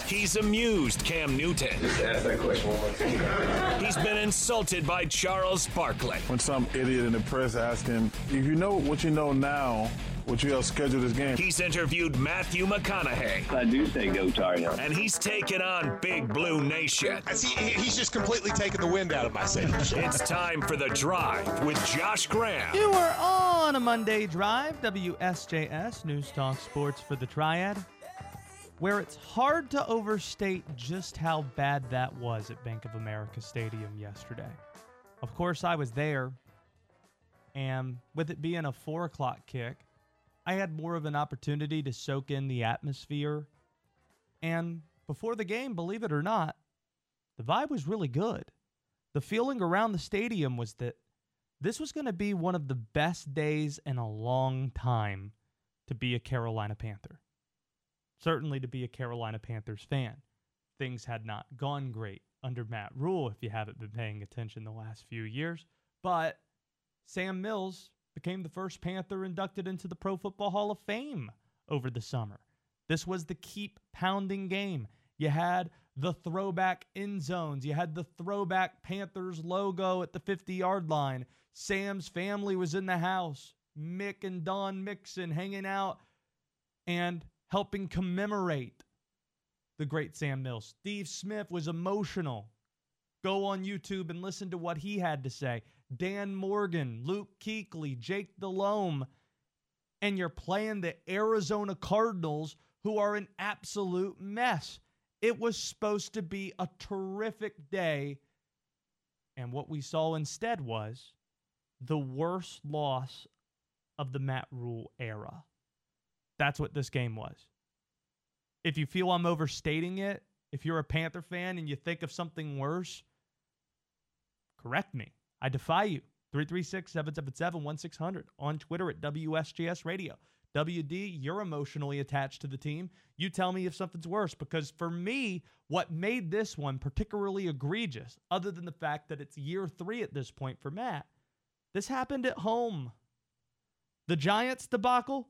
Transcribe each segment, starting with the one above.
He's amused Cam Newton. Just ask that question one more time. He's been insulted by Charles Barkley. When some idiot in the press asks him, if you know what you know now, would you have scheduled this game? He's interviewed Matthew McConaughey. I do say go Tar Heels. And he's taken on Big Blue Nation. He's just completely taking the wind out of my sails. It's time for The Drive with Josh Graham. You are on a Monday Drive, WSJS, News Talk Sports for the Triad, where it's hard to overstate just how bad that was at Bank of America Stadium yesterday. Of course, I was there, and with it being a 4 o'clock kick, I had more of an opportunity to soak in the atmosphere. And before the game, believe it or not, the vibe was really good. The feeling around the stadium was that this was going to be one of the best days in a long time to be a Carolina Panther. Certainly to be a Carolina Panthers fan. Things had not gone great under Matt Rule, if you haven't been paying attention the last few years. But Sam Mills became the first Panther inducted into the Pro Football Hall of Fame over the summer. This was the keep pounding game. You had the throwback end zones. You had the throwback Panthers logo at the 50-yard line. Sam's family was in the house. Mick and Don Mixon hanging out and helping commemorate the great Sam Mills. Steve Smith was emotional. Go on YouTube and listen to what he had to say. Dan Morgan, Luke Kuechly, Jake Delhomme, and you're playing the Arizona Cardinals, who are an absolute mess. It was supposed to be a terrific day, and what we saw instead was the worst loss of the Matt Rule era. That's what this game was. If you feel I'm overstating it, if you're a Panther fan and you think of something worse, correct me. I defy you. 336-777-1600 on Twitter at WSGS Radio. WD, you're emotionally attached to the team. You tell me if something's worse, because for me, what made this one particularly egregious, other than the fact that it's year 3 at this point for Matt, this happened at home. The Giants debacle,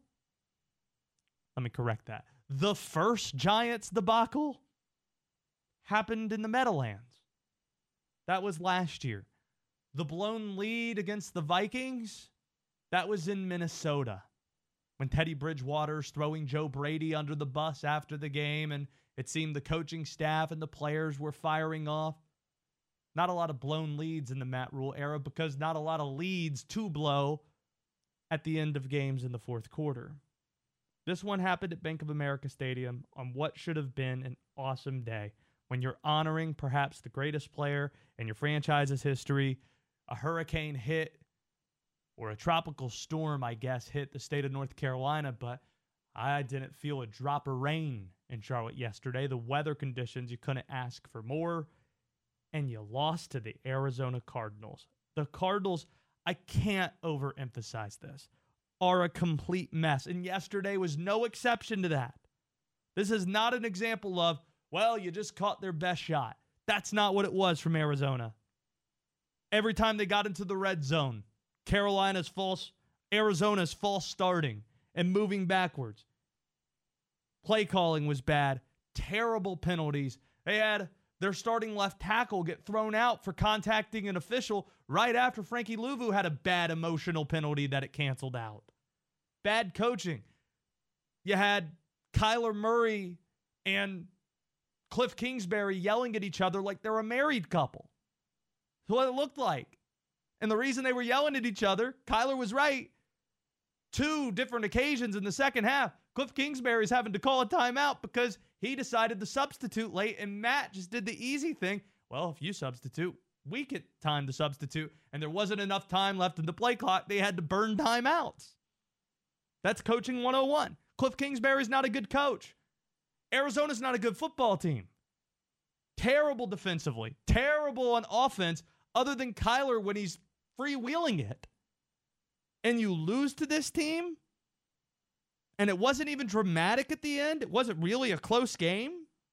let me correct that. The first Giants debacle happened in the Meadowlands. That was last year. The blown lead against the Vikings, that was in Minnesota, when Teddy Bridgewater's throwing Joe Brady under the bus after the game, and it seemed the coaching staff and the players were firing off. Not a lot of blown leads in the Matt Rule era, because not a lot of leads to blow at the end of games in the fourth quarter. This one happened at Bank of America Stadium on what should have been an awesome day, when you're honoring perhaps the greatest player in your franchise's history. A hurricane hit, or a tropical storm, I guess, hit the state of North Carolina, but I didn't feel a drop of rain in Charlotte yesterday. The weather conditions, you couldn't ask for more, and you lost to the Arizona Cardinals. The Cardinals, I can't overemphasize this, are a complete mess, and yesterday was no exception to that. This is not an example of, well, you just caught their best shot. That's not what it was from Arizona. Every time they got into the red zone, Arizona's false starting and moving backwards. Play calling was bad. Terrible penalties. They had their starting left tackle get thrown out for contacting an official right after Frankie Louvu had a bad emotional penalty that it canceled out. Bad coaching. You had Kyler Murray and Cliff Kingsbury yelling at each other like they're a married couple. That's what it looked like. And the reason they were yelling at each other, Kyler was right. 2 different occasions in the second half, Cliff Kingsbury's having to call a timeout because he decided to substitute late, and Matt just did the easy thing. Well, if you substitute, we get time to substitute, and there wasn't enough time left in the play clock. They had to burn timeouts. That's coaching 101. Cliff Kingsbury's not a good coach. Arizona's not a good football team. Terrible defensively. Terrible on offense, other than Kyler when he's freewheeling it. And you lose to this team? And it wasn't even dramatic at the end? It wasn't really a close game?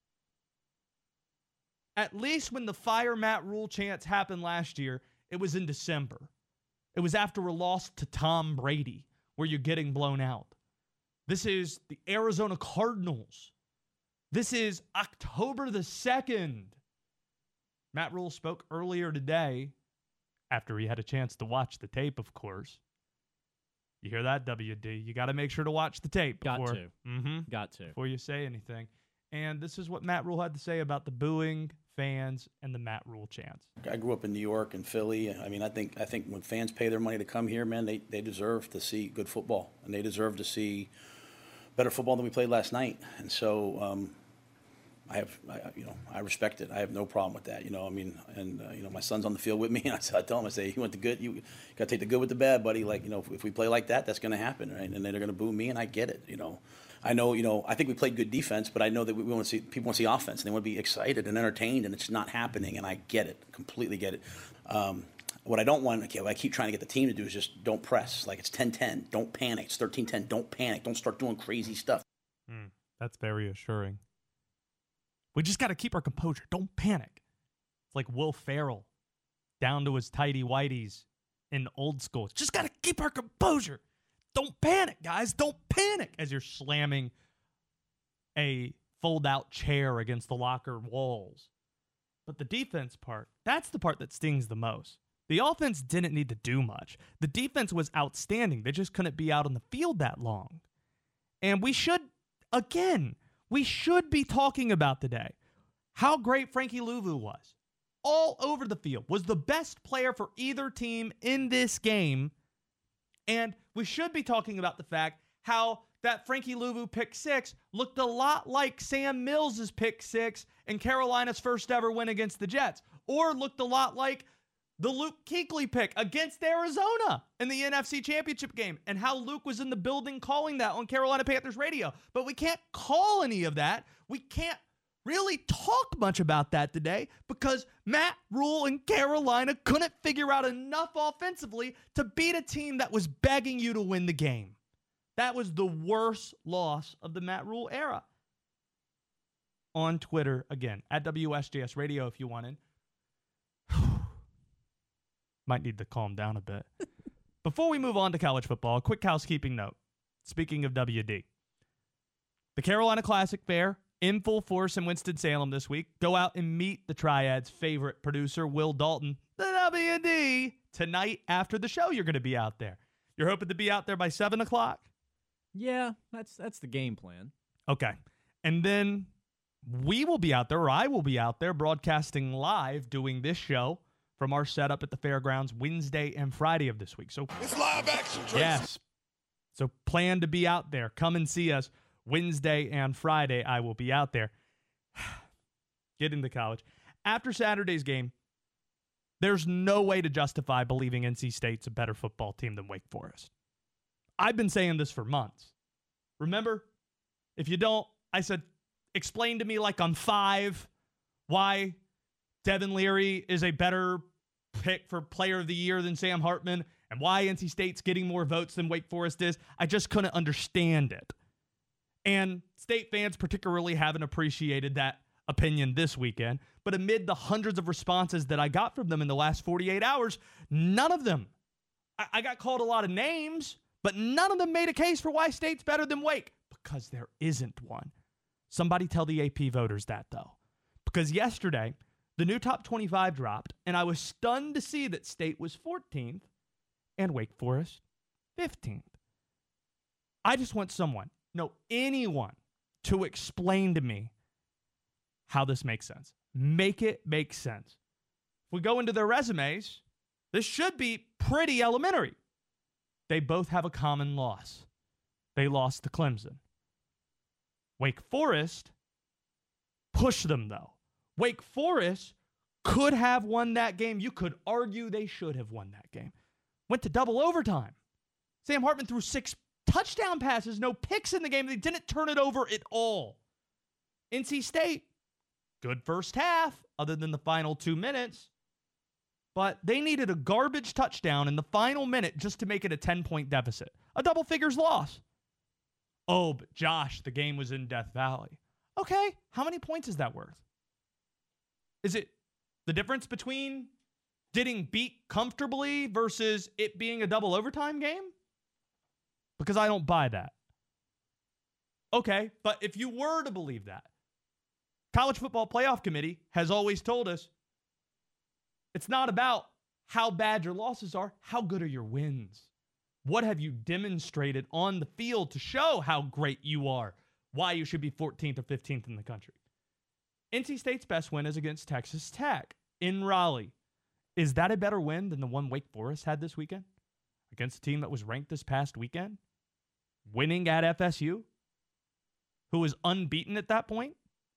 At least when the fire Matt Rule chants happened last year, it was in December. It was after a loss to Tom Brady, where you're getting blown out. This is the Arizona Cardinals. This is October the 2nd. Matt Rule spoke earlier today, after he had a chance to watch the tape, of course. You hear that, WD? You got to make sure to watch the tape. Got before, to. Got to. Before you say anything. And this is what Matt Rule had to say about the booing fans and the Matt Rule chants. I grew up in New York and Philly. I mean, I think when fans pay their money to come here, man, they deserve to see good football, and they deserve to see better football than we played last night. And so, I respect it. I have no problem with that. My son's on the field with me, and I tell him, I say, you want the good, you got to take the good with the bad, buddy. Like, if we play like that, that's going to happen, right? And then they're going to boo me, and I get it. I know, I think we played good defense, but I know that people want to see offense, and they want to be excited and entertained, and it's not happening, and I get it, completely get it. What I don't want, what I keep trying to get the team to do is just don't press. Like, it's 10-10, don't panic. It's 13-10, don't panic. Don't start doing crazy stuff. That's very assuring. We just got to keep our composure. Don't panic. It's like Will Ferrell down to his tighty whities in old school. Just got to keep our composure. Don't panic, guys. Don't panic as you're slamming a fold-out chair against the locker walls. But the defense part, that's the part that stings the most. The offense didn't need to do much. The defense was outstanding. They just couldn't be out on the field that long. And we should be talking about today how great Frankie Louvu was. All over the field. Was the best player for either team in this game. And we should be talking about the fact how that Frankie Louvu pick six looked a lot like Sam Mills' pick six in Carolina's first ever win against the Jets. Or looked a lot like the Luke Kuechly pick against Arizona in the NFC Championship game, and how Luke was in the building calling that on Carolina Panthers radio. But we can't call any of that. We can't really talk much about that today because Matt Rule and Carolina couldn't figure out enough offensively to beat a team that was begging you to win the game. That was the worst loss of the Matt Rule era. On Twitter, again, at WSJS Radio if you wanted. Might need to calm down a bit. Before we move on to college football, a quick housekeeping note. Speaking of WD, the Carolina Classic Fair in full force in Winston-Salem this week. Go out and meet the Triad's favorite producer, Will Dalton, the WD, tonight after the show. You're going to be out there. You're hoping to be out there by 7 o'clock? Yeah, that's the game plan. Okay. And then we will be out there, or I will be out there broadcasting live doing this show from our setup at the fairgrounds Wednesday and Friday of this week. So It's live action, Tracy. yes. So plan to be out there. Come and see us Wednesday and Friday. I will be out there. Get into college. After Saturday's game, there's no way to justify believing NC State's a better football team than Wake Forest. I've been saying this for months. Remember? If you don't, I said, explain to me like I'm 5 why Devin Leary is a better pick for player of the year than Sam Hartman and why NC State's getting more votes than Wake Forest is. I just couldn't understand it. And State fans particularly haven't appreciated that opinion this weekend. But amid the hundreds of responses that I got from them in the last 48 hours, none of them, I got called a lot of names, but none of them made a case for why State's better than Wake, because there isn't one. Somebody tell the AP voters that, though. Because yesterday, the new top 25 dropped, and I was stunned to see that State was 14th and Wake Forest 15th. I just want anyone to explain to me how this makes sense. Make it make sense. If we go into their resumes, this should be pretty elementary. They both have a common loss. They lost to Clemson. Wake Forest pushed them, though. Wake Forest could have won that game. You could argue they should have won that game. Went to double overtime. Sam Hartman threw 6 touchdown passes, no picks in the game. They didn't turn it over at all. NC State, good first half, other than the final 2 minutes. But they needed a garbage touchdown in the final minute just to make it a 10-point deficit. A double figures loss. Oh, but Josh, the game was in Death Valley. Okay, how many points is that worth? Is it the difference between getting beat comfortably versus it being a double overtime game? Because I don't buy that. Okay, but if you were to believe that, College Football Playoff Committee has always told us it's not about how bad your losses are, how good are your wins? What have you demonstrated on the field to show how great you are, why you should be 14th or 15th in the country? NC State's best win is against Texas Tech in Raleigh. Is that a better win than the one Wake Forest had this weekend against a team that was ranked this past weekend? Winning at FSU, who was unbeaten at that point?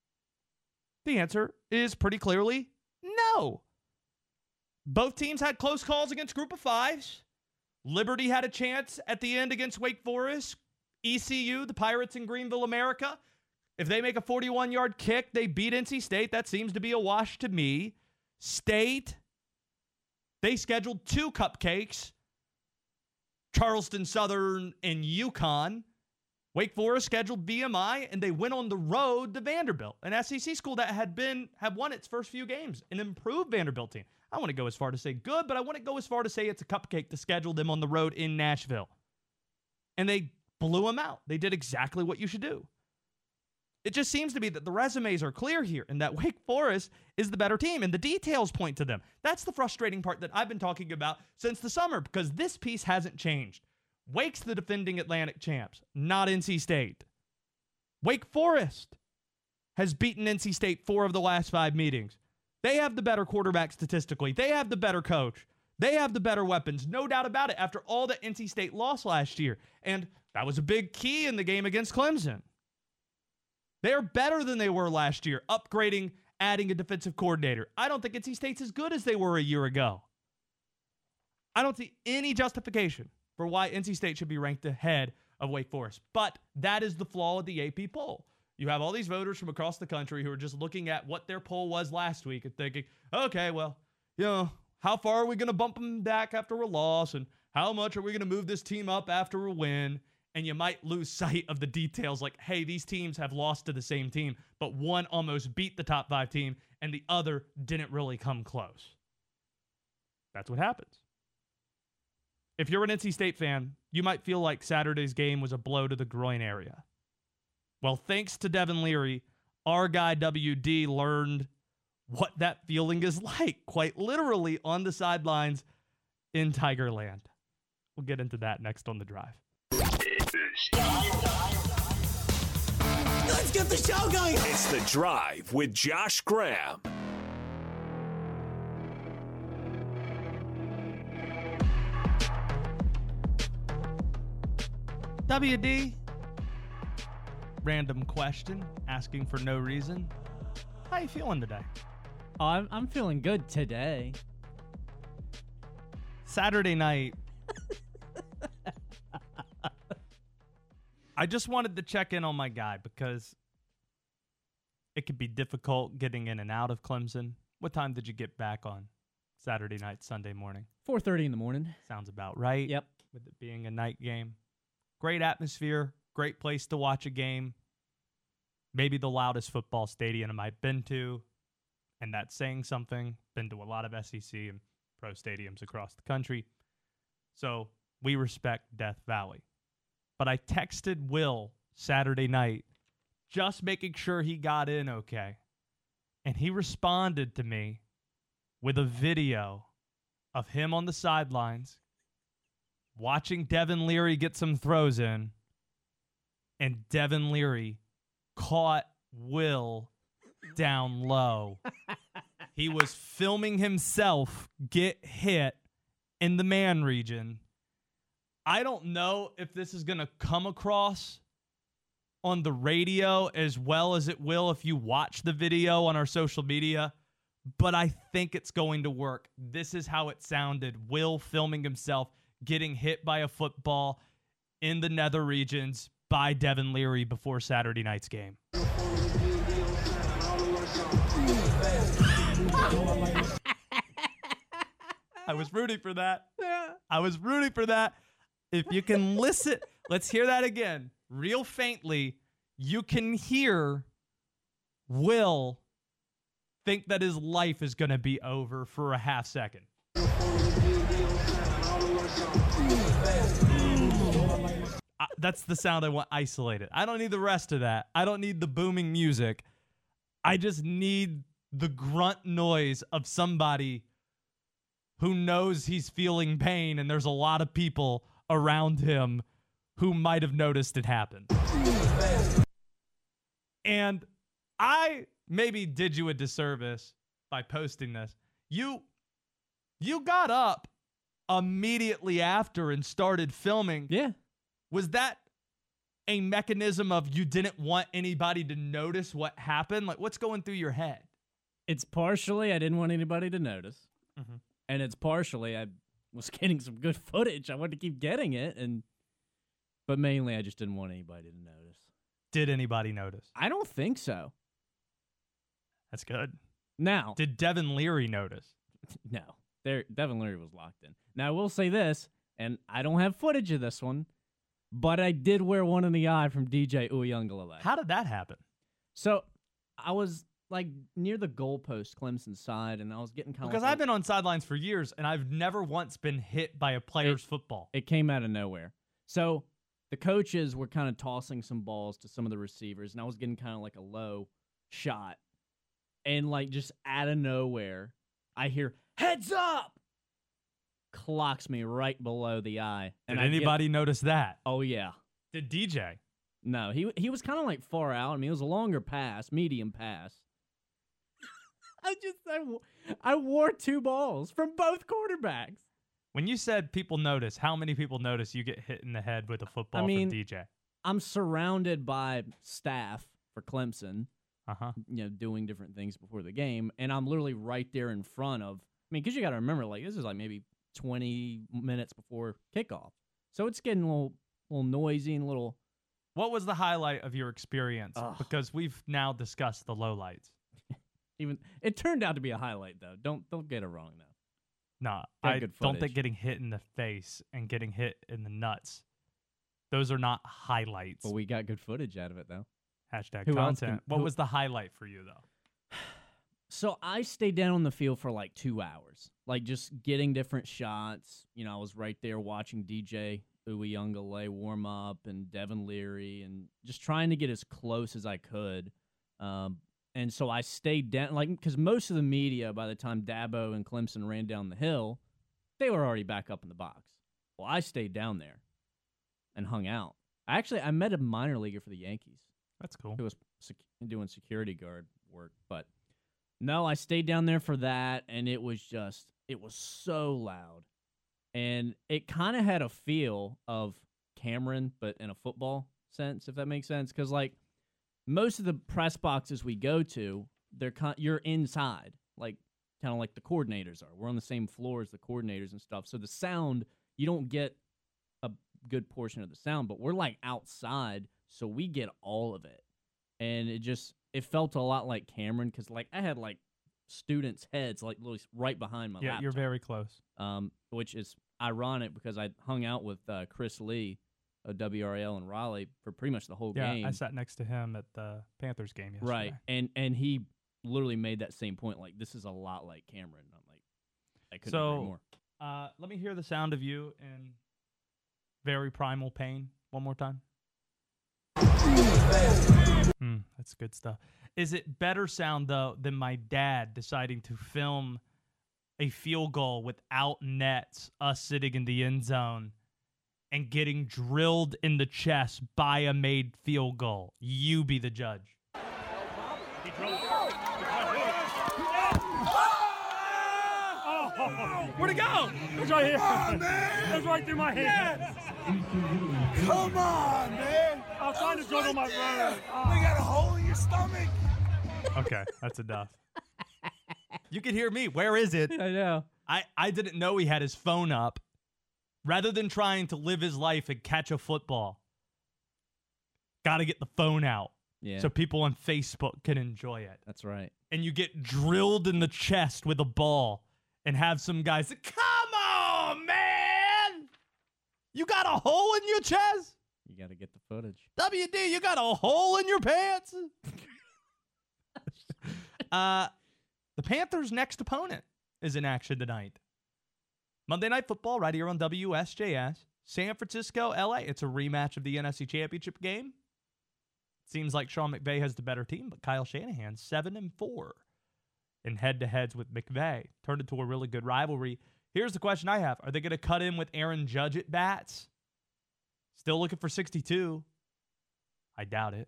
The answer is pretty clearly no. Both teams had close calls against Group of Fives. Liberty had a chance at the end against Wake Forest. ECU, the Pirates in Greenville, America. If they make a 41-yard kick, they beat NC State. That seems to be a wash to me. State, they scheduled 2 cupcakes. Charleston Southern and UConn. Wake Forest scheduled VMI, and they went on the road to Vanderbilt, an SEC school that had won its first few games, an improved Vanderbilt team. I want to go as far to say good, but I want to go as far to say it's a cupcake to schedule them on the road in Nashville. And they blew them out. They did exactly what you should do. It just seems to be that the resumes are clear here and that Wake Forest is the better team, and the details point to them. That's the frustrating part that I've been talking about since the summer, because this piece hasn't changed. Wake's the defending Atlantic champs, not NC State. Wake Forest has beaten NC State 4 of the last 5 meetings. They have the better quarterback statistically. They have the better coach. They have the better weapons, no doubt about it, after all that NC State lost last year. And that was a big key in the game against Clemson. They are better than they were last year, upgrading, adding a defensive coordinator. I don't think NC State's as good as they were a year ago. I don't see any justification for why NC State should be ranked ahead of Wake Forest. But that is the flaw of the AP poll. You have all these voters from across the country who are just looking at what their poll was last week and thinking, okay, well, how far are we going to bump them back after a loss? And how much are we going to move this team up after a win? And you might lose sight of the details like, hey, these teams have lost to the same team, but one almost beat the top 5 team and the other didn't really come close. That's what happens. If you're an NC State fan, you might feel like Saturday's game was a blow to the groin area. Well, thanks to Devin Leary, our guy WD learned what that feeling is like, quite literally on the sidelines in Tigerland. We'll get into that next on The Drive. Let's get the show going. It's The Drive with Josh Graham. WD, random question, asking for no reason. How you feeling today? Oh, I'm feeling good today. Saturday night. I just wanted to check in on my guy because it could be difficult getting in and out of Clemson. What time did you get back on Saturday night, Sunday morning? 4:30 in the morning. Sounds about right. Yep. With it being a night game. Great atmosphere, great place to watch a game. Maybe the loudest football stadium I've been to, and that's saying something. Been to a lot of SEC and pro stadiums across the country. So we respect Death Valley. But I texted Will Saturday night, just making sure he got in okay. And he responded to me with a video of him on the sidelines watching Devin Leary get some throws in, and Devin Leary caught Will down low. He was filming himself get hit in the man region. I don't know if this is going to come across on the radio as well as it will if you watch the video on our social media, but I think it's going to work. This is how it sounded. Will filming himself getting hit by a football in the nether regions by Devin Leary before Saturday night's game. I was rooting for that. I was rooting for that. If you can listen, let's hear that again. Real faintly, you can hear Will think that his life is going to be over for a half second. That's the sound I want isolated. I don't need the rest of that. I don't need the booming music. I just need the grunt noise of somebody who knows he's feeling pain and there's a lot of people around him who might have noticed it happen. And I maybe did you a disservice by posting this. You got up immediately after and started filming. Yeah. Was that a mechanism of you didn't want anybody to notice what happened? Like, what's going through your head? It's partially I didn't want anybody to notice. Mhm. And it's partially I was getting some good footage. I wanted to keep getting it. But mainly I just didn't want anybody to notice. Did anybody notice? I don't think so. That's good. Now, Did Devin Leary notice? no. Devin Leary was locked in. Now, I will say this, and I don't have footage of this one, but I did wear one in the eye from DJ Uyunglele. How did that happen? So, I was, like, near the goalpost, Clemson side, and I was getting kind of Because I've been on sidelines for years, and I've never once been hit by a player's football. It came out of nowhere. So, the coaches were kind of tossing some balls to some of the receivers, and I was getting kind of like a low shot. And, like, just out of nowhere, I hear, "Heads up!" Clocks me right below the eye. Did And anybody notice that? Oh, yeah. Did DJ? No, he was kind of like far out. I mean, it was a longer pass, medium pass. I wore 2 balls from both quarterbacks. When you said people notice, how many people notice you get hit in the head with a football I mean, from DJ? I'm surrounded by staff for Clemson, Uh-huh. doing different things before the game, and I'm literally right there in front of. I mean, because you got to remember, like this is like maybe 20 minutes before kickoff, so it's getting a little noisy and a little. What was the highlight of your experience? Ugh. Because we've now discussed the lowlights. Even it turned out to be a highlight though. Don't get it wrong though. No, Got I good don't footage. think getting hit in the face and getting hit in the nuts, those are not highlights. But we got good footage out of it though. Hashtag Who else content. can- What who- was the highlight for you, though? So I stayed down on the field for like 2 hours, like just getting different shots. I was right there watching DJ Uyunglele warm up and Devin Leary and just trying to get as close as I could. And so I stayed down, like, because most of the media, by the time Dabo and Clemson ran down the hill, they were already back up in the box. Well, I stayed down there and hung out. I met a minor leaguer for the Yankees That's cool. who was doing security guard work. But no, I stayed down there for that, and it was so loud. And it kind of had a feel of Cameron, but in a football sense, if that makes sense. Because, like, most of the press boxes we go to, you're inside, like kind of like the coordinators are. We're on the same floor as the coordinators and stuff. So the sound, you don't get a good portion of the sound, but we're like outside, so we get all of it. And it felt a lot like Cameron because like I had like students' heads like literally right behind my laptop. You're very close. Which is ironic because I hung out with Chris Lee of WRL in Raleigh for pretty much the whole game. Yeah, I sat next to him at the Panthers game yesterday. Right, and he literally made that same point. Like, this is a lot like Cameron. I'm like, I couldn't agree more. Let me hear the sound of you in very primal pain one more time. That's good stuff. Is it better sound, though, than my dad deciding to film a field goal without nets, us sitting in the end zone, and getting drilled in the chest by a made field goal? You be the judge. Where'd it go? It's right here. Come on, man. It's right through my hand. Come on, man. I was trying to juggle my brother. We got a hole in your stomach. Okay, that's enough. You can hear me. Where is it? I know. I didn't know he had his phone up. Rather than trying to live his life and catch a football, got to get the phone out so people on Facebook can enjoy it. That's right. And you get drilled in the chest with a ball and have some guys say, "Come on, man! You got a hole in your chest? You got to get the footage. WD, you got a hole in your pants?" The Panthers' next opponent is in action tonight. Monday Night Football right here on WSJS. San Francisco, LA. It's a rematch of the NFC Championship game. Seems like Sean McVay has the better team, but Kyle Shanahan 7-4 in head-to-heads with McVay. Turned into a really good rivalry. Here's the question I have. Are they going to cut in with Aaron Judge at bats? Still looking for 62. I doubt it.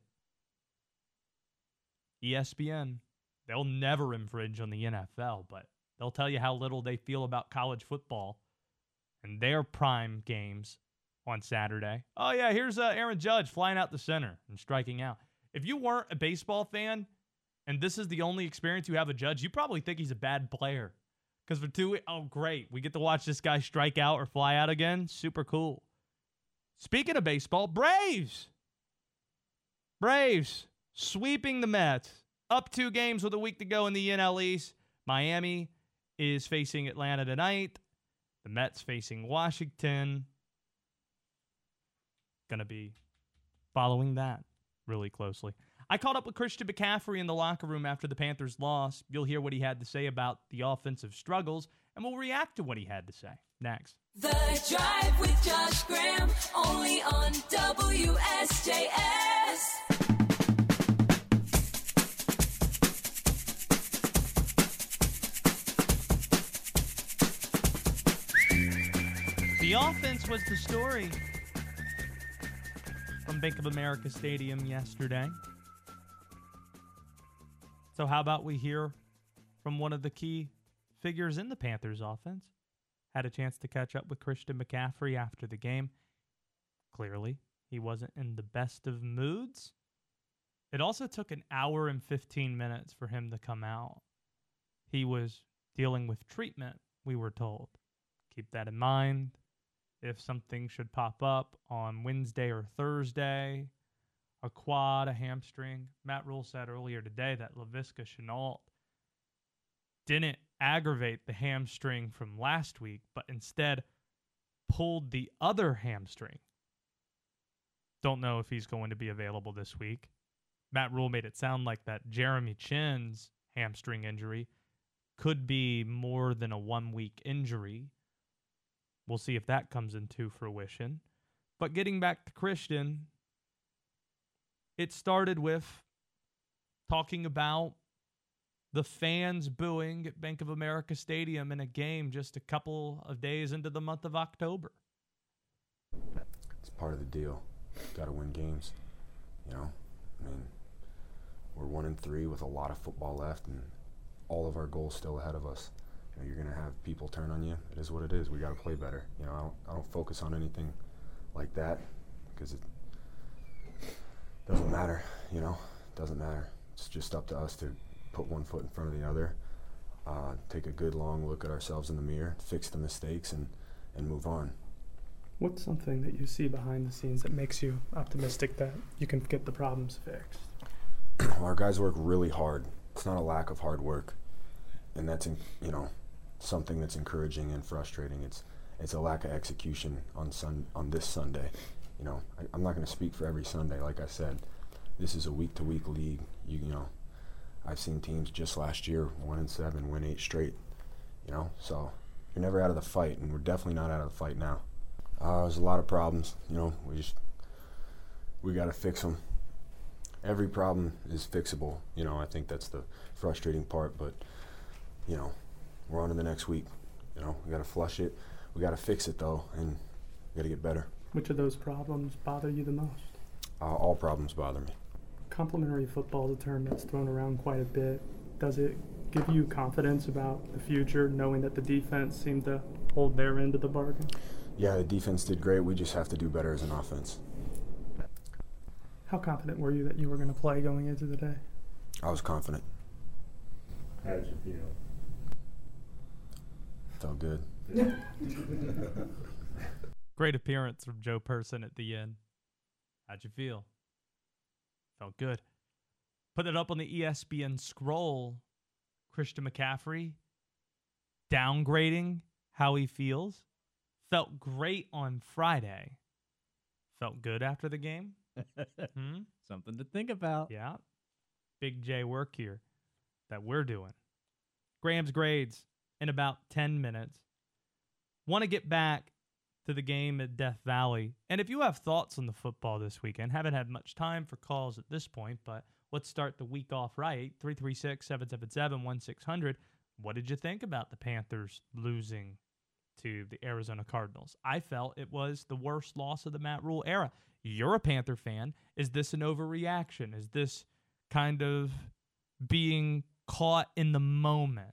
ESPN, they'll never infringe on the NFL, but they'll tell you how little they feel about college football and their prime games on Saturday. Oh, yeah, here's Aaron Judge flying out the center and striking out. If you weren't a baseball fan and this is the only experience you have of Judge, you probably think he's a bad player. Because oh, great, we get to watch this guy strike out or fly out again. Super cool. Speaking of baseball, Braves sweeping the Mets. Up 2 games with a week to go in the NL East. Miami is facing Atlanta tonight. The Mets facing Washington. Going to be following that really closely. I caught up with Christian McCaffrey in the locker room after the Panthers loss. You'll hear what he had to say about the offensive struggles, and we'll react to what he had to say next. The Drive with Josh Graham, only on WSJS. The offense was the story from Bank of America Stadium yesterday. So how about we hear from one of the key figures in the Panthers offense? Had a chance to catch up with Christian McCaffrey after the game. Clearly, he wasn't in the best of moods. It also took an hour and 15 minutes for him to come out. He was dealing with treatment, we were told. Keep that in mind. If something should pop up on Wednesday or Thursday, a quad, a hamstring. Matt Rule said earlier today that Laviska Shenault didn't aggravate the hamstring from last week, but instead pulled the other hamstring. Don't know if he's going to be available this week. Matt Rule made it sound like that Jeremy Chin's hamstring injury could be more than a 1-week injury. We'll see if that comes into fruition. But getting back to Christian, it started with talking about the fans booing at Bank of America Stadium in a game just a couple of days into the month of October. It's part of the deal. Got to win games. You know, I mean, we're 1-3 with a lot of football left and all of our goals still ahead of us. You know, you're going to have people turn on you. It is what it is. We got to play better. You know, I don't focus on anything like that because it doesn't matter, you know. It doesn't matter. It's just up to us to put one foot in front of the other, take a good long look at ourselves in the mirror, fix the mistakes, and move on. What's something that you see behind the scenes that makes you optimistic that you can get the problems fixed? Our guys work really hard. It's not a lack of hard work, and that's, you know, something that's encouraging and frustrating. It's a lack of execution on this Sunday. You know, I'm not going to speak for every Sunday. Like I said, this is a week-to-week league. You know, I've seen teams just last year 1-7, win 8 straight. You know, so you're never out of the fight, and we're definitely not out of the fight now. There's a lot of problems. You know, we got to fix them. Every problem is fixable. You know, I think that's the frustrating part. But you know, we're on to the next week. You know, we got to flush it. We got to fix it though, and we got to get better. Which of those problems bother you the most? All problems bother me. Complementary football is a term that's thrown around quite a bit. Does it give you confidence about the future, knowing that the defense seemed to hold their end of the bargain? Yeah, the defense did great. We just have to do better as an offense. How confident were you that you were going to play going into the day? I was confident. How did you feel? Felt good. Great appearance from Joe Person at the end. How'd you feel? Felt good. Put it up on the ESPN scroll. Christian McCaffrey downgrading how he feels. Felt great on Friday. Felt good after the game. Something to think about. Yeah. Big J work here that we're doing. Graham's grades in about 10 minutes. Want to get back to the game at Death Valley. And if you have thoughts on the football this weekend, haven't had much time for calls at this point, but let's start the week off right. 336-777-1600. What did you think about the Panthers losing to the Arizona Cardinals? I felt it was the worst loss of the Matt Rule era. You're a Panther fan. Is this an overreaction? Is this kind of being caught in the moment?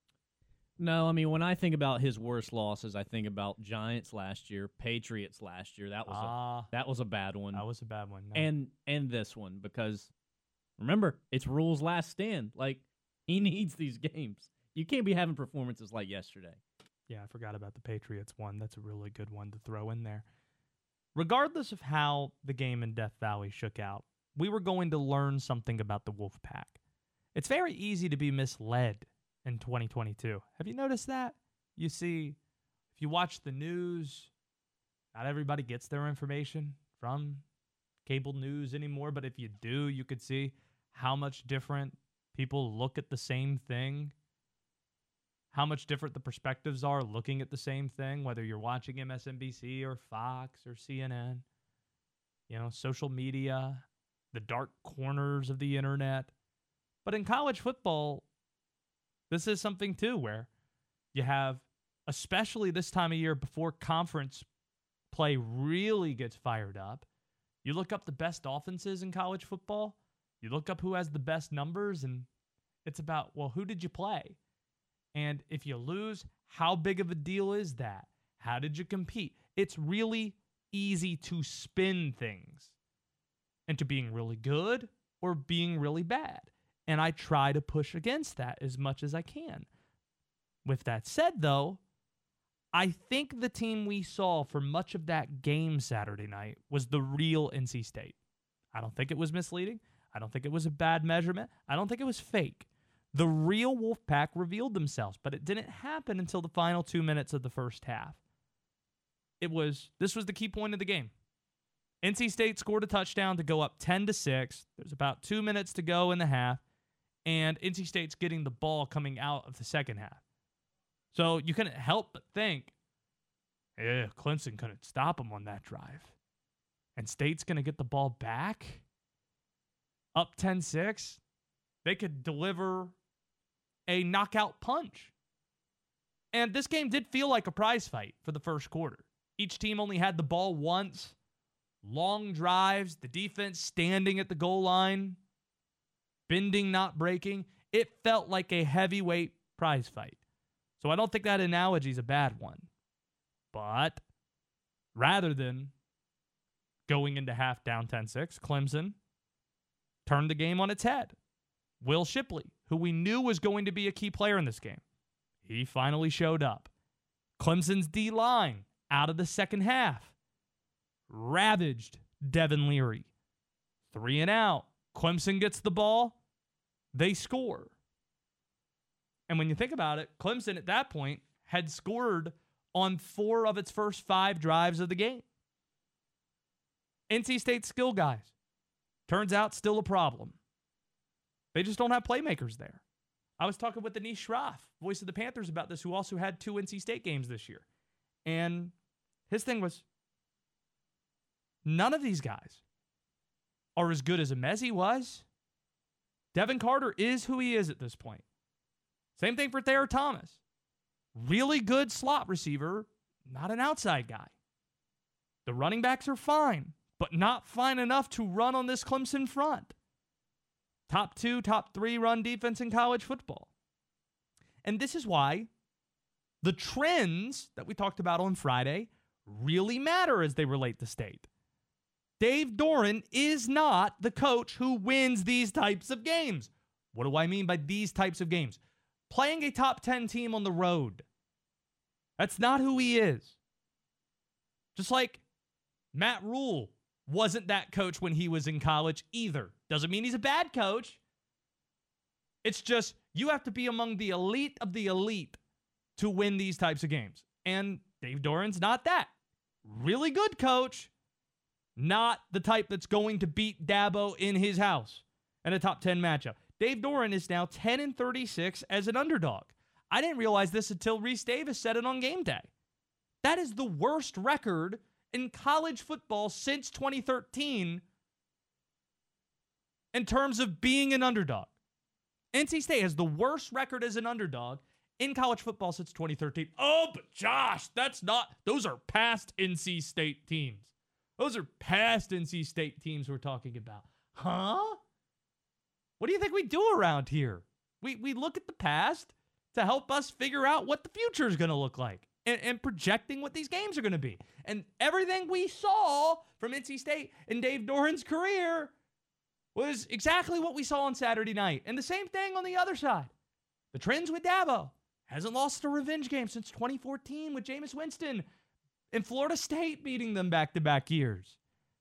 No, I mean, when I think about his worst losses, I think about Giants last year, Patriots last year. That was a bad one. That was a bad one. No. And this one, because remember, it's Rule's last stand. Like, he needs these games. You can't be having performances like yesterday. Yeah, I forgot about the Patriots one. That's a really good one to throw in there. Regardless of how the game in Death Valley shook out, we were going to learn something about the Wolfpack. It's very easy to be misled in 2022. Have you noticed that? You see, if you watch the news, not everybody gets their information from cable news anymore, but if you do, you could see how much different people look at the same thing, how much different the perspectives are looking at the same thing, whether you're watching MSNBC or Fox or CNN, social media, the dark corners of the internet. But in college football, this is something, too, where you have, especially this time of year before conference play really gets fired up, you look up the best offenses in college football, you look up who has the best numbers, and it's about, well, who did you play? And if you lose, how big of a deal is that? How did you compete? It's really easy to spin things into being really good or being really bad. And I try to push against that as much as I can. With that said, though, I think the team we saw for much of that game Saturday night was the real NC State. I don't think it was misleading. I don't think it was a bad measurement. I don't think it was fake. The real Wolfpack revealed themselves, but it didn't happen until the final 2 minutes of the first half. This was the key point of the game. NC State scored a touchdown to go up 10-6. There's about 2 minutes to go in the half, and NC State's getting the ball coming out of the second half. So you couldn't help but think, Clemson couldn't stop them on that drive. And State's going to get the ball back up 10-6. They could deliver a knockout punch. And this game did feel like a prize fight for the first quarter. Each team only had the ball once. Long drives, the defense standing at the goal line, bending, not breaking. It felt like a heavyweight prize fight. So I don't think that analogy is a bad one. But rather than going into half down 10-6, Clemson turned the game on its head. Will Shipley, who we knew was going to be a key player in this game, he finally showed up. Clemson's D-line out of the second half ravaged Devin Leary. 3 and out. Clemson gets the ball. They score. And when you think about it, Clemson at that point had scored on 4 of its first 5 drives of the game. NC State skill guys. Turns out still a problem. They just don't have playmakers there. I was talking with Anish Shroff, voice of the Panthers, about this, who also had 2 NC State games this year. And his thing was, none of these guys are as good as Emezi was. Devin Carter is who he is at this point. Same thing for Thayer Thomas. Really good slot receiver, not an outside guy. The running backs are fine, but not fine enough to run on this Clemson front. Top 2, top 3 run defense in college football. And this is why the trends that we talked about on Friday really matter as they relate to State. Dave Doeren is not the coach who wins these types of games. What do I mean by these types of games? Playing a top 10 team on the road. That's not who he is. Just like Matt Rule wasn't that coach when he was in college either. Doesn't mean he's a bad coach. It's just you have to be among the elite of the elite to win these types of games. And Dave Doeren's not that. Really good coach, not the type that's going to beat Dabo in his house in a top 10 matchup. Dave Doeren is now 10-36 as an underdog. I didn't realize this until Reese Davis said it on game day. That is the worst record in college football since 2013 in terms of being an underdog. NC State has the worst record as an underdog in college football since 2013. Oh, but Josh, those are past NC State teams. Those are past NC State teams we're talking about. Huh? What do you think we do around here? We look at the past to help us figure out what the future is going to look like and projecting what these games are going to be. And everything we saw from NC State in Dave Doran's career was exactly what we saw on Saturday night. And the same thing on the other side. The Trends with Dabo hasn't lost a revenge game since 2014 with Jameis Winston and Florida State beating them back-to-back years.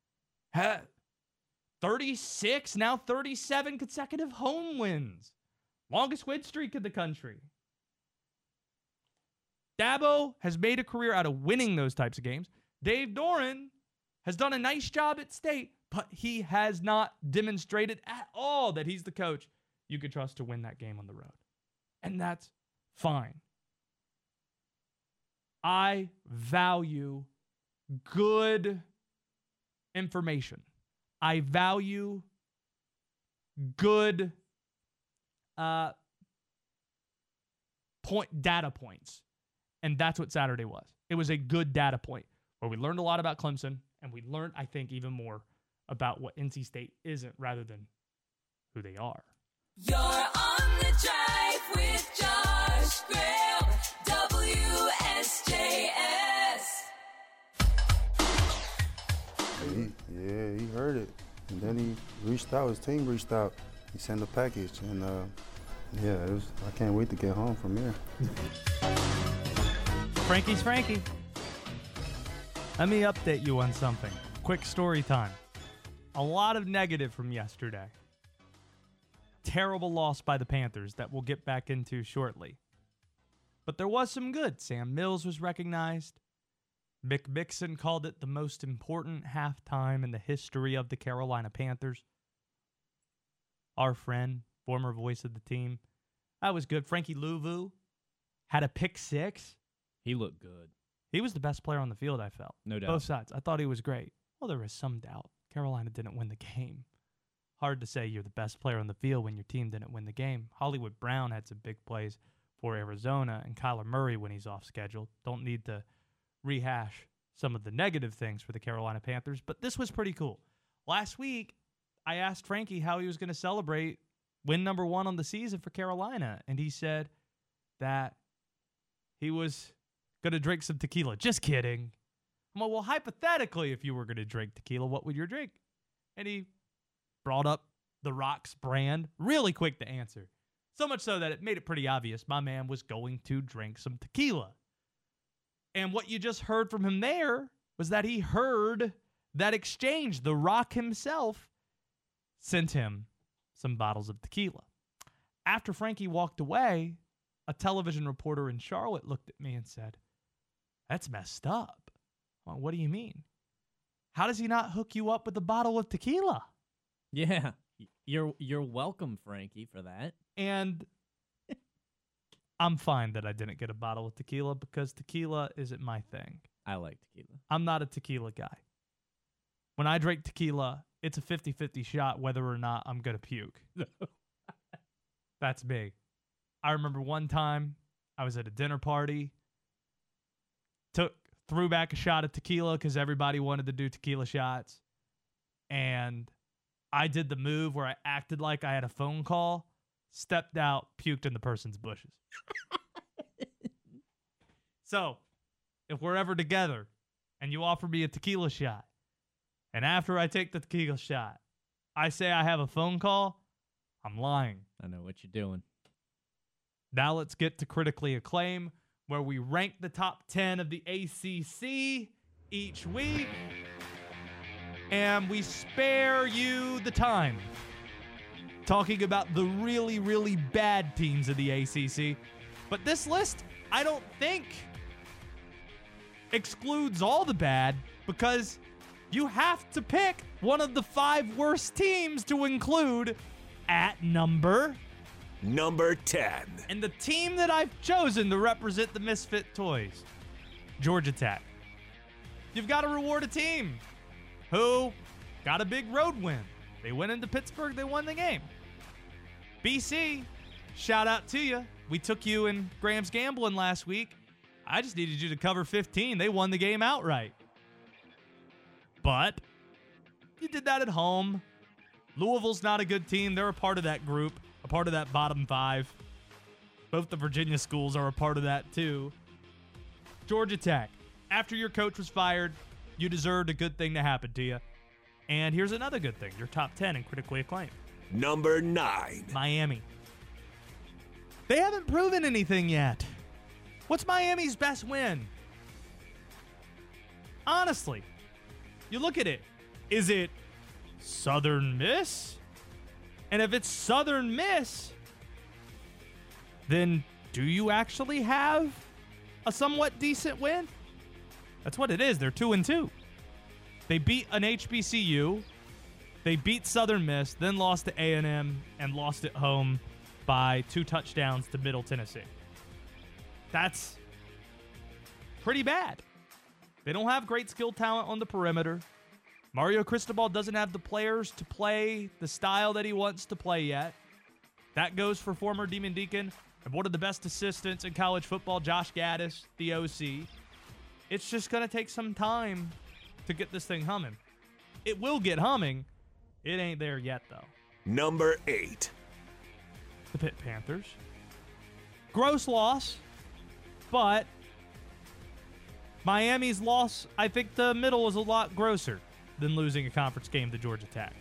36, now 37 consecutive home wins. Longest win streak in the country. Dabo has made a career out of winning those types of games. Dave Doran has done a nice job at State, but he has not demonstrated at all that he's the coach you could trust to win that game on the road. And that's fine. I value good information. I value good data points. And that's what Saturday was. It was a good data point where we learned a lot about Clemson, and we learned, I think, even more about what NC State isn't rather than who they are. You're on the drive with Josh Graham, WSJS. He heard it. And then he reached out, his team reached out. He sent a package, and I can't wait to get home from here. Frankie's Frankie. Let me update you on something. Quick story time. A lot of negative from yesterday. Terrible loss by the Panthers that we'll get back into shortly. But there was some good. Sam Mills was recognized. Mick Mixon called it the most important halftime in the history of the Carolina Panthers. Our friend, former voice of the team. That was good. Frankie Louvu had a pick six. He looked good. He was the best player on the field, I felt. No doubt. Both sides. I thought he was great. Well, there was some doubt. Carolina didn't win the game. Hard to say you're the best player on the field when your team didn't win the game. Hollywood Brown had some big plays for Arizona, and Kyler Murray when he's off schedule. Don't need to rehash some of the negative things for the Carolina Panthers, but this was pretty cool. Last week, I asked Frankie how he was going to celebrate win number 1 on the season for Carolina, and he said that he was going to drink some tequila. Just kidding. I'm like, well, hypothetically, if you were going to drink tequila, what would you drink? And he brought up the Rocks brand, really quick to answer. So much so that it made it pretty obvious my man was going to drink some tequila. And what you just heard from him there was that he heard that exchange. The Rock himself sent him some bottles of tequila. After Frankie walked away, a television reporter in Charlotte looked at me and said, "That's messed up." Well, what do you mean? How does he not hook you up with a bottle of tequila? Yeah, you're welcome, Frankie, for that. And I'm fine that I didn't get a bottle of tequila because tequila isn't my thing. I like tequila. I'm not a tequila guy. When I drink tequila, it's a 50-50 shot whether or not I'm going to puke. That's me. I remember one time I was at a dinner party, threw back a shot of tequila because everybody wanted to do tequila shots, and I did the move where I acted like I had a phone call, stepped out, puked in the person's bushes. So, if we're ever together and you offer me a tequila shot, and after I take the tequila shot, I say I have a phone call, I'm lying. I know what you're doing. Now let's get to Critically Acclaim, where we rank the top 10 of the ACC each week. And we spare you the time talking about the really, really bad teams of the ACC. But this list, I don't think, excludes all the bad, because you have to pick one of the 5 worst teams to include at number 10. And the team that I've chosen to represent the Misfit Toys Georgia Tech. You've got to reward a team who got a big road win. They went into Pittsburgh. They won the game. BC, shout out to you. We took you in Graham's Gambling last week. I just needed you to cover 15. They won the game outright. But you did that at home. Louisville's not a good team. They're a part of that group, a part of that bottom 5. Both the Virginia schools are a part of that too. Georgia Tech, after your coach was fired, you deserved a good thing to happen to you. And here's another good thing. You're top 10 and critically acclaimed. Number 9. Miami. They haven't proven anything yet. What's Miami's best win? Honestly, you look at it. Is it Southern Miss? And if it's Southern Miss, then do you actually have a somewhat decent win? That's what it is. They're 2-2. They beat an HBCU. They beat Southern Miss, then lost to A&M and lost at home by 2 touchdowns to Middle Tennessee. That's pretty bad. They don't have great skill talent on the perimeter. Mario Cristobal doesn't have the players to play the style that he wants to play yet. That goes for former Demon Deacon and one of the best assistants in college football, Josh Gaddis, the OC. It's just going to take some time to get this thing humming. It will get humming. It ain't there yet, though. Number 8. The Pitt Panthers. Gross loss, but Miami's loss, I think the middle was a lot grosser than losing a conference game to Georgia Tech.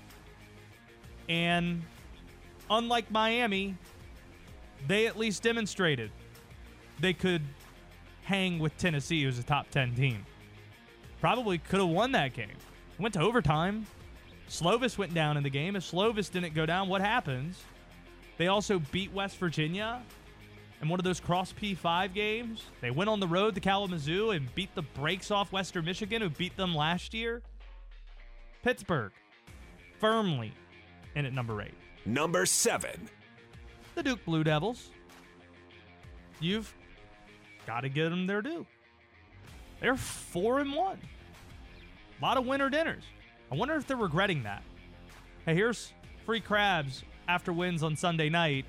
And unlike Miami, they at least demonstrated they could hang with Tennessee, who's a top 10 team. Probably could have won that game. Went to overtime. Slovis went down in the game. If Slovis didn't go down, what happens? They also beat West Virginia in one of those cross P5 games. They went on the road to Kalamazoo and beat the brakes off Western Michigan, who beat them last year. Pittsburgh, firmly in at number 8. Number 7. The Duke Blue Devils. You've got to give them their due. They're 4-1. A lot of winner dinners. I wonder if they're regretting that. Hey, here's free crabs after wins on Sunday night.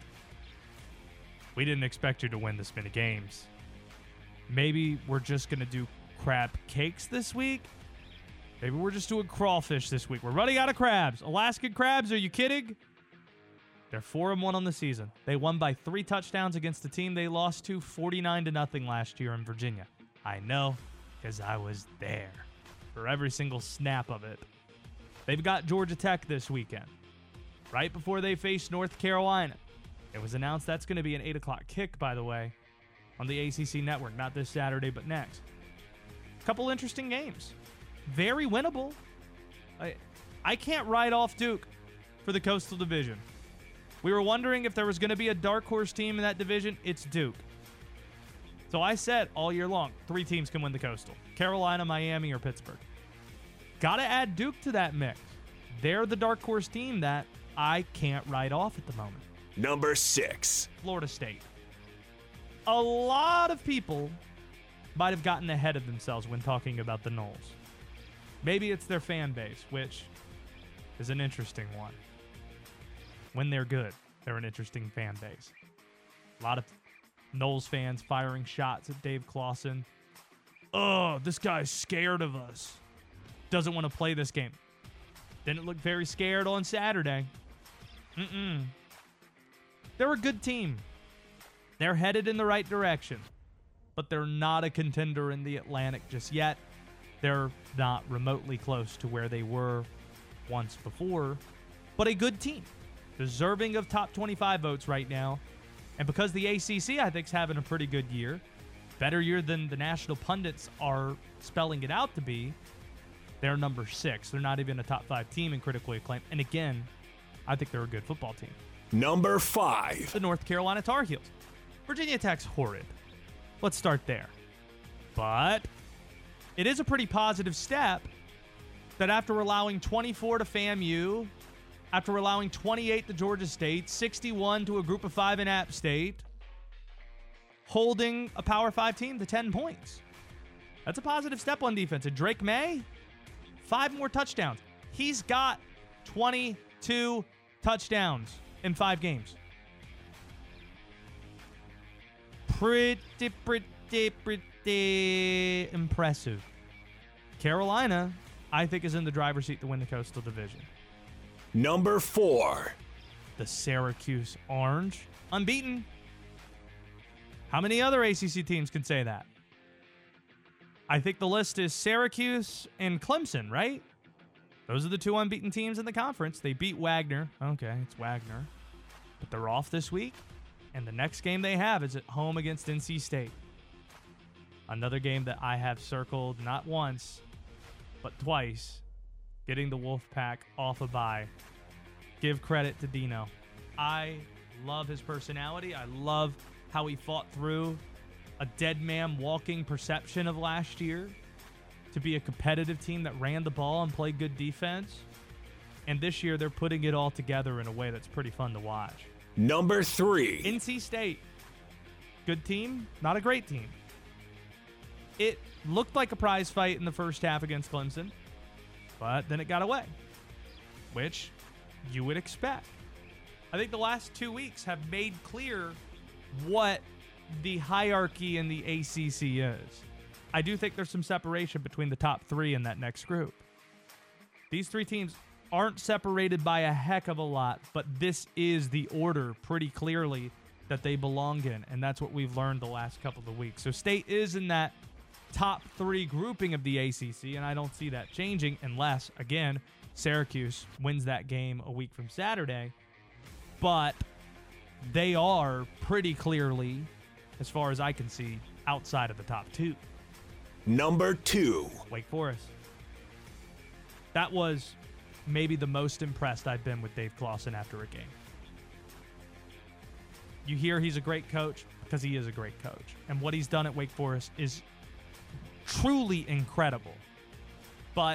We didn't expect you to win this many games. Maybe we're just going to do crab cakes this week. Maybe we're just doing crawfish this week. We're running out of crabs. Alaskan crabs, are you kidding? They're 4-1 on the season. They won by 3 touchdowns against the team they lost to 49-0 last year in Virginia. I know, because I was there for every single snap of it. They've got Georgia Tech this weekend, right before they face North Carolina. It was announced that's going to be an 8 o'clock kick, by the way, on the ACC network. Not this Saturday, but next. Couple interesting games. Very winnable. I can't write off Duke for the Coastal Division. We were wondering if there was going to be a dark horse team in that division. It's Duke. So I said all year long, 3 teams can win the Coastal. Carolina, Miami, or Pittsburgh. Got to add Duke to that mix. They're the dark horse team that I can't write off at the moment. Number 6. Florida State. A lot of people might have gotten ahead of themselves when talking about the Noles. Maybe it's their fan base, which is an interesting one. When they're good, they're an interesting fan base. A lot of Noles fans firing shots at Dave Clawson. Oh, this guy's scared of us. Doesn't want to play this game. Didn't look very scared on Saturday. They're a good team. They're headed in the right direction. But they're not a contender in the Atlantic just yet. They're not remotely close to where they were once before. But a good team. Deserving of top 25 votes right now. And because the ACC, I think, is having a pretty good year, better year than the national pundits are spelling it out to be, they're number 6. They're not even a top 5 team in critically acclaimed. And again, I think they're a good football team. Number 5. The North Carolina Tar Heels. Virginia Tech's horrid. Let's start there. But it is a pretty positive step that after allowing 24 to FAMU, after allowing 28 to Georgia State, 61 to a group of 5 in App State, holding a Power 5 team to 10 points. That's a positive step on defense. And Drake May, 5 more touchdowns. He's got 22 touchdowns in 5 games. Pretty impressive. Carolina, I think, is in the driver's seat to win the Coastal Division. Number 4. The Syracuse Orange, unbeaten. How many other ACC teams can say that? I think the list is Syracuse and Clemson, right? Those are the 2 unbeaten teams in the conference. They beat Wagner. Okay, it's Wagner. But they're off this week, and the next game they have is at home against NC State. Another game that I have circled not once, but twice, getting the Wolfpack off a bye. Give credit to Dino. I love his personality. I love how he fought through a dead man walking perception of last year to be a competitive team that ran the ball and played good defense. And this year they're putting it all together in a way that's pretty fun to watch. Number 3. NC State. Good team, not a great team. It looked like a prize fight in the first half against Clemson, but then it got away, which you would expect. I think the last 2 weeks have made clear what the hierarchy in the ACC is. I do think there's some separation between the top 3 in that next group. These 3 teams aren't separated by a heck of a lot, but this is the order pretty clearly that they belong in, and that's what we've learned the last couple of weeks. So State is in that top 3 grouping of the ACC, and I don't see that changing unless, again, Syracuse wins that game a week from Saturday. But they are pretty clearly, as far as I can see, outside of the top 2. Number 2. Wake Forest. That was maybe the most impressed I've been with Dave Clawson after a game. You hear he's a great coach because he is a great coach. And what he's done at Wake Forest is truly incredible. But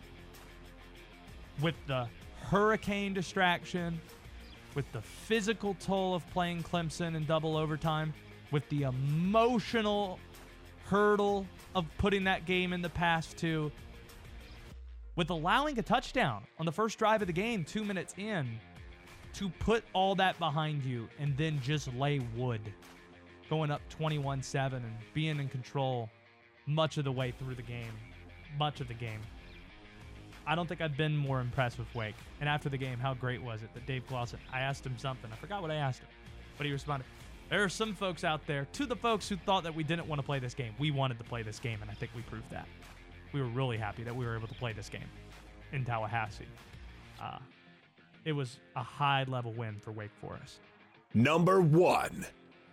with the hurricane distraction, with the physical toll of playing Clemson in double overtime, with the emotional hurdle of putting that game in the past 2, with allowing a touchdown on the first drive of the game 2 minutes in, to put all that behind you and then just lay wood, going up 21-7 and being in control much of the way through the game, much of the game. I don't think I've been more impressed with Wake. And after the game, how great was it that Dave Clawson, I asked him something. I forgot what I asked him, but he responded, there are some folks out there, to the folks who thought that we didn't want to play this game. We wanted to play this game, and I think we proved that. We were really happy that we were able to play this game in Tallahassee. It was a high-level win for Wake Forest. Number 1.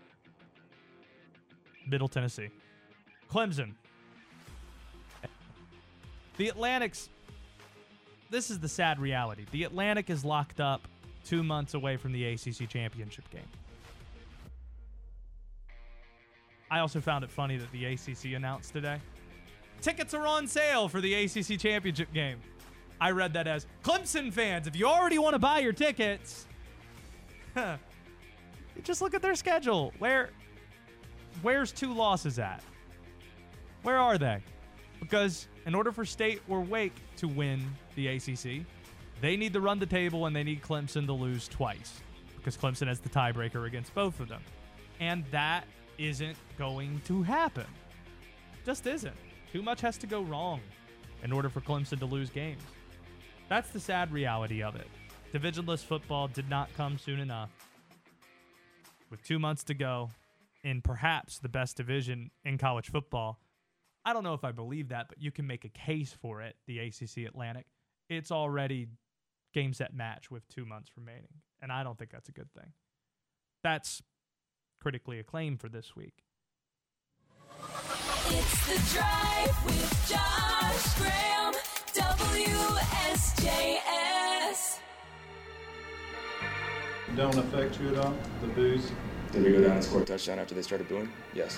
Middle Tennessee. Clemson. The Atlantic's... This is the sad reality. The Atlantic is locked up 2 months away from the ACC championship game. I also found it funny that the ACC announced today, tickets are on sale for the ACC championship game. I read that as, Clemson fans, if you already want to buy your tickets, just look at their schedule. Where's 2 losses at? Where are they? Because in order for State or Wake to win the ACC, they need to run the table and they need Clemson to lose twice, because Clemson has the tiebreaker against both of them. And that isn't going to happen. Just isn't. Too much has to go wrong in order for Clemson to lose games. That's the sad reality of it. Divisionless football did not come soon enough. With 2 months to go in perhaps the best division in college football, I don't know if I believe that, but you can make a case for it, the ACC Atlantic. It's already game, set, match with 2 months remaining, and I don't think that's a good thing. That's critically acclaimed for this week. It's The Drive with Josh Graham, WSJS. Don't affect you at all, the booze? Did we go down and score a touchdown after they started booing? Yes.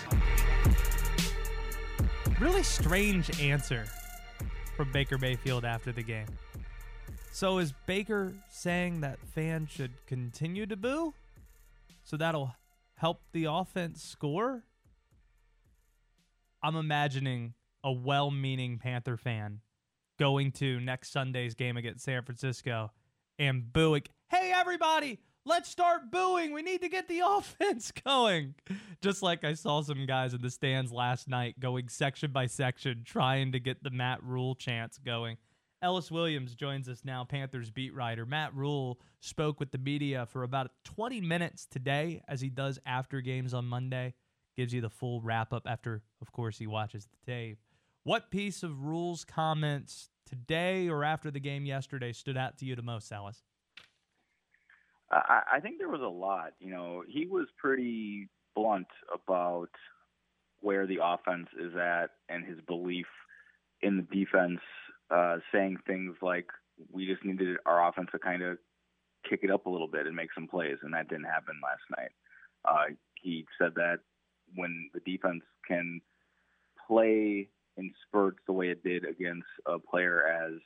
Really strange answer from Baker Mayfield after the game. So is Baker saying that fans should continue to boo? So that'll help the offense score? I'm imagining a well-meaning Panther fan going to next Sunday's game against San Francisco and booing, "Hey, everybody, let's start booing. We need to get the offense going." Just like I saw some guys in the stands last night going section by section trying to get the Matt Rule chants going. Ellis Williams joins us now, Panthers beat writer. Matt Rule spoke with the media for about 20 minutes today, as he does after games on Monday. Gives you the full wrap-up after, of course, he watches the tape. What piece of Rule's comments today or after the game yesterday stood out to you the most, Ellis? I think there was a lot. He was pretty blunt about where the offense is at and his belief in the defense, saying things like, we just needed our offense to kind of kick it up a little bit and make some plays, and that didn't happen last night. He said that when the defense can play in spurts the way it did against a player as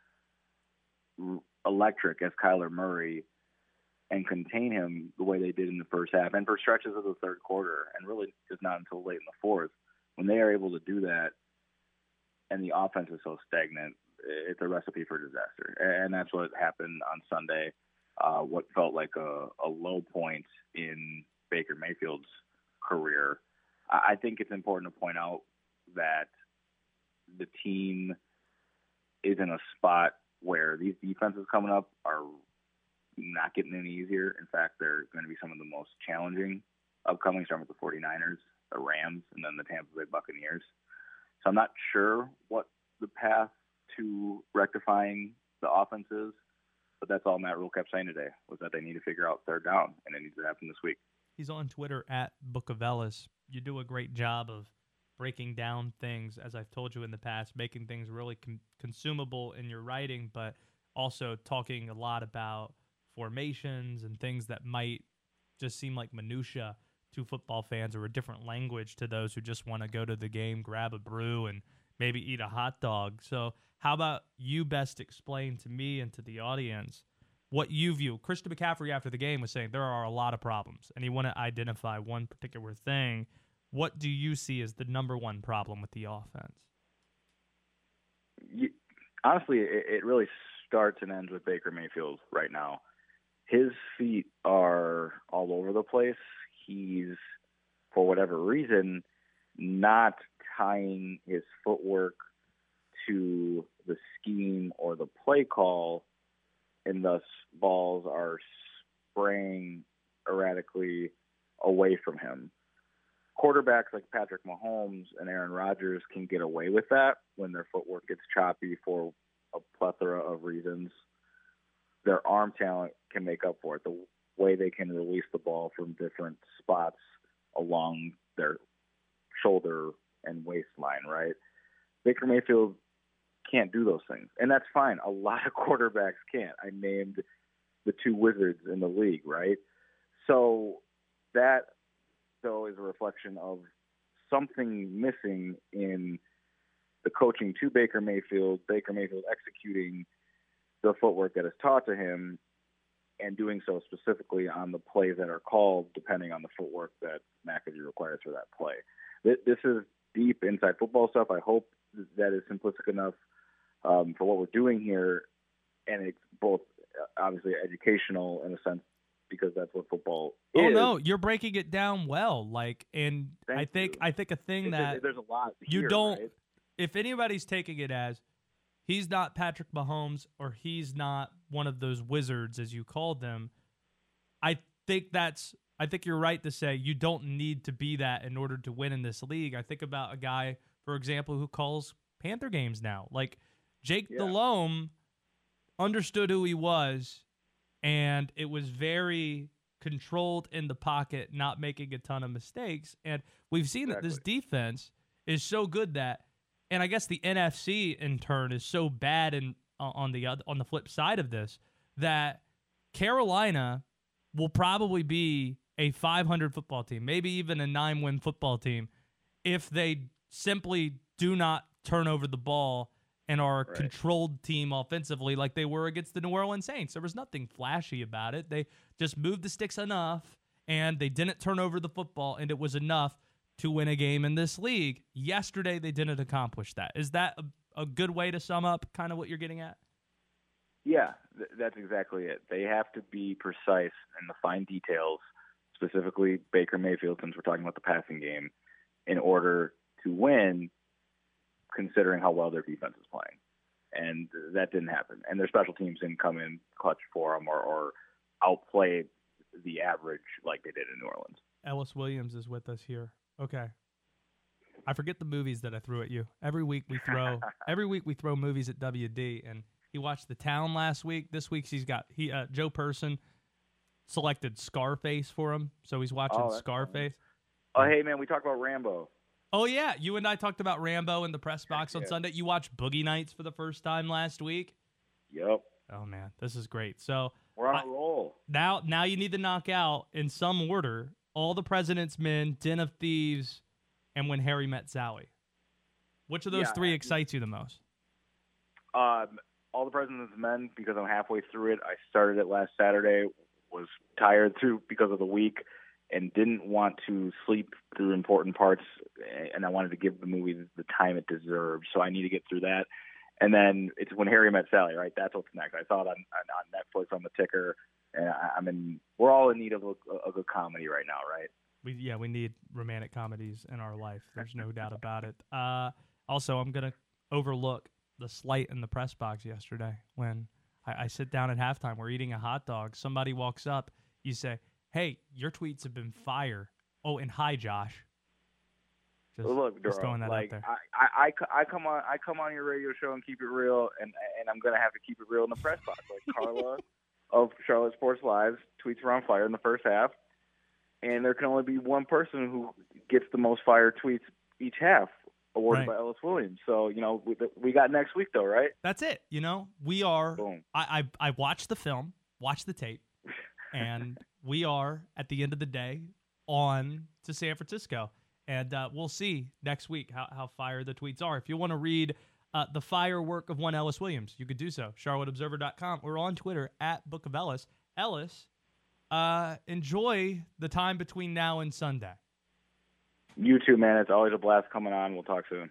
electric as Kyler Murray and contain him the way they did in the first half and for stretches of the third quarter, and really just not until late in the fourth, when they are able to do that and the offense is so stagnant, it's a recipe for disaster. And that's what happened on Sunday, what felt like a low point in Baker Mayfield's career. I think it's important to point out that the team is in a spot where these defenses coming up are not getting any easier. In fact, they're going to be some of the most challenging upcoming, starting with the 49ers, the Rams, and then the Tampa Bay Buccaneers. So I'm not sure what the path to rectifying the offense is, but that's all Matt Rule kept saying today, was that they need to figure out third down, and it needs to happen this week. He's on Twitter at Book of Ellis. You do a great job of breaking down things, as I've told you in the past, making things really consumable in your writing, but also talking a lot about formations and things that might just seem like minutia to football fans or a different language to those who just want to go to the game, grab a brew, and maybe eat a hot dog. So how about you best explain to me and to the audience what you view? Christian McCaffrey after the game was saying there are a lot of problems, and he want to identify one particular thing. What do you see as the number one problem with the offense? Honestly, it really starts and ends with Baker Mayfield right now. His feet are all over the place. He's, for whatever reason, not tying his footwork to the scheme or the play call, and thus balls are spraying erratically away from him. Quarterbacks like Patrick Mahomes and Aaron Rodgers can get away with that when their footwork gets choppy for a plethora of reasons. Their arm talent can make up for it. The way they can release the ball from different spots along their shoulder and waistline, right? Baker Mayfield can't do those things, and that's fine. A lot of quarterbacks can't. I named the two wizards in the league, right? So that, though, is a reflection of something missing in the coaching to Baker Mayfield executing the footwork that is taught to him and doing so specifically on the plays that are called depending on the footwork that McAfee requires for that play. This is deep inside football stuff. I hope that is simplistic enough for what we're doing here, and it's both obviously educational in a sense because that's what football is. Oh no, you're breaking it down well. And I think a thing that there's a lot you here, don't. Right? If anybody's taking it as he's not Patrick Mahomes or he's not one of those wizards as you called them, I think you're right to say you don't need to be that in order to win in this league. I think about a guy, for example, who calls Panther games now. Like Jake Delhomme understood who he was, and it was very controlled in the pocket, not making a ton of mistakes. And we've seen that this defense is so good that, and I guess the NFC in turn is so bad on the flip side of this, that Carolina will probably be a 500 football team, maybe even a 9-win football team, if they simply do not turn over the ball and are a controlled team offensively like they were against the New Orleans Saints. There was nothing flashy about it. They just moved the sticks enough, and they didn't turn over the football, and it was enough to win a game in this league. Yesterday, they didn't accomplish that. Is that a good way to sum up kind of what you're getting at? Yeah, that's exactly it. They have to be precise in the fine details, specifically Baker Mayfield, since we're talking about the passing game, in order to win, considering how well their defense is playing. And that didn't happen. And their special teams didn't come in clutch for them or outplay the average like they did in New Orleans. Ellis Williams is with us here. Okay. I forget the movies that I threw at you. Every week we throw movies at WD, and he watched The Town last week. This week Joe Person selected Scarface for him, so he's watching Scarface. Funny. Oh, hey, man, we talked about Rambo. Oh, yeah. You and I talked about Rambo in the press box on Sunday. You watched Boogie Nights for the first time last week. Yep. Oh, man, this is great. So we're on a roll. Now you need to knock out, in some order, All the President's Men, Den of Thieves, and When Harry Met Sally. Which of those three excites you the most? All the President's Men, because I'm halfway through it. I started it last Saturday, was tired through because of the week, and didn't want to sleep through important parts, and I wanted to give the movie the time it deserves, so I need to get through that. And then it's When Harry Met Sally, right? That's what's next. I saw it on Netflix on the ticker, and we're all in need of a good comedy right now, right? We need romantic comedies in our life. There's no doubt about it. Also, I'm going to overlook the slight in the press box yesterday when I sit down at halftime. We're eating a hot dog. Somebody walks up. You say, "Hey, your tweets have been fire." Oh, and hi, Josh. Look, Duro, just throwing that like out there. I come on your radio show and keep it real, and I'm gonna have to keep it real in the press box. Like Carla of Charlotte Sports Live's tweets were on fire in the first half, and there can only be one person who gets the most fire tweets each half, awarded by Ellis Williams. So we got next week though, right? That's it. We are. Boom. I watched the film, watched the tape, and we are at the end of the day on to San Francisco. And we'll see next week how fire the tweets are. If you want to read the firework of one Ellis Williams, you could do so. CharlotteObserver.com. We're on Twitter at Book of Ellis. Ellis, enjoy the time between now and Sunday. You too, man. It's always a blast coming on. We'll talk soon.